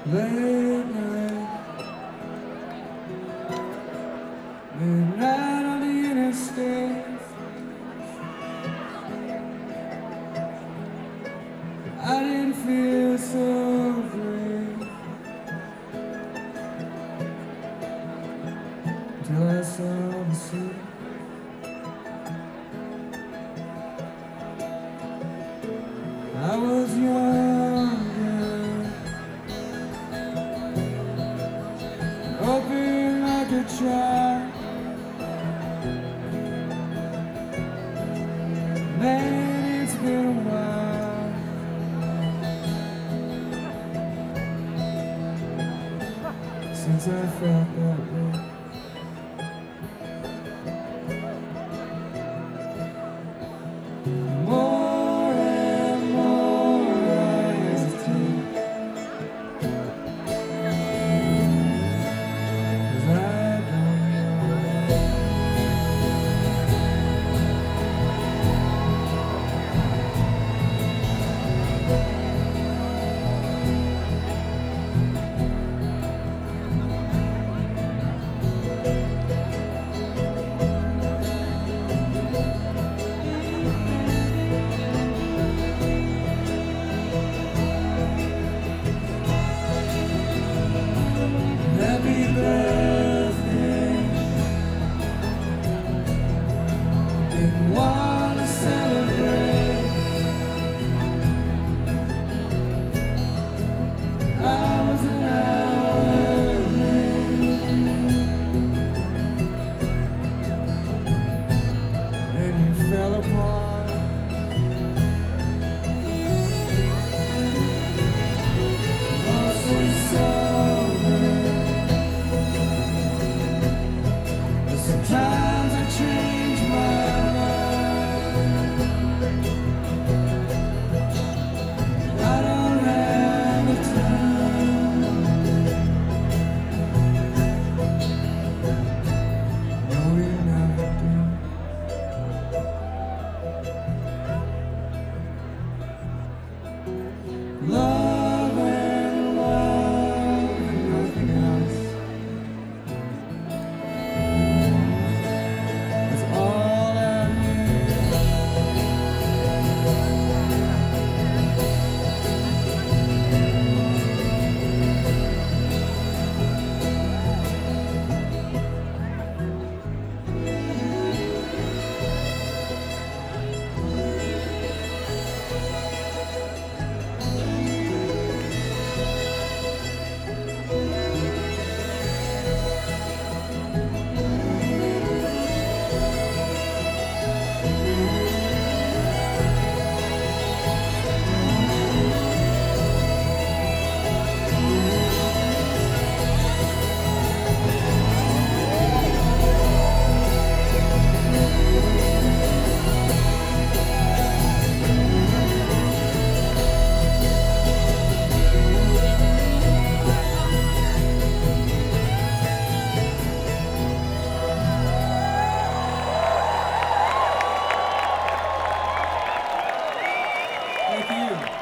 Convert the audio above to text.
Late night, midnight on the interstate. I didn't feel so great till I saw the sea. I was younger, hoping I could try. Man, it's been a while since I felt that way. More and more I hesitate, 'cause I don't know. Happy birthday, didn't want to celebrate. I was an hour late, and you fell apart. Oh, so sorry. Sometimes I change my mind. I don't have the time. No, you never do. Love and nothing else. That's all I need. Thank you.